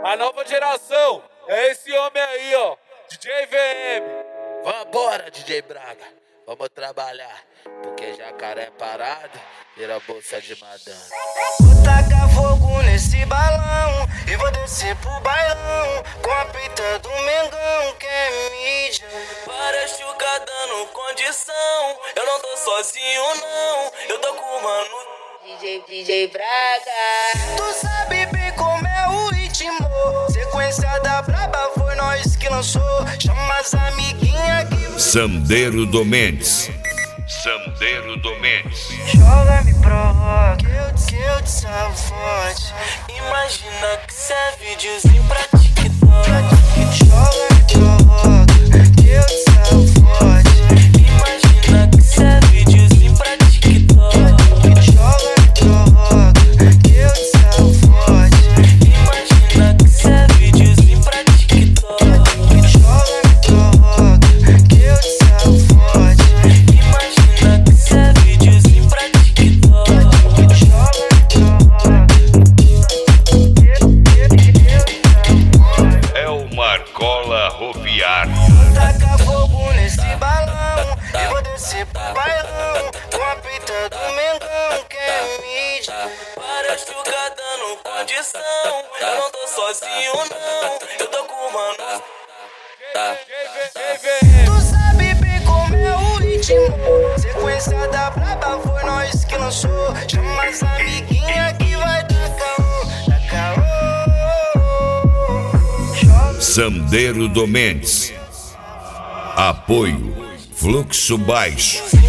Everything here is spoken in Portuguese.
A nova geração é esse homem aí, ó, DJ VM. Vambora, DJ Braga, vamos trabalhar, porque jacaré parado vira bolsa de madame. Vou tacar fogo nesse balão e vou descer pro bailão com a peita do Mengão que é mídia. Várias chucas dando condição, eu não tô sozinho não, eu tô com o mano DJ Braga. Tu sabe bem como é o ritmo, sequência da braba foi nós que lançou. Chama as amiguinhas que... Sandero Domendes. Sandero Domendes. Joga, me provoca, que eu te salvo forte. Imagina que cê é videozinho pra TikTok. Joga, me provoca, que eu te salvo forte. Imagina que cê é videozinho pra TikTok. Joga, me provoca, que eu te salvo forte. Imagina que cê é videozinho pra TikTok. Joga, me provoca, que eu te salvo forte. Imagina que cê é videozinho pra TikTok. Joga, É o Marcola Roviar. vou tacar fogo nesse balão e vou descer pro bailão com a peita do Mengão que é mídia. Várias chucas dando condição, eu não tô sozinho não, eu tô com o mano. Tu sabe bem como é o ritmo, sequência da braba foi nós que lançou. Chama as amiguinhas que vai dar caô, Sandero Domendes. Apoio Fluxo Baixo.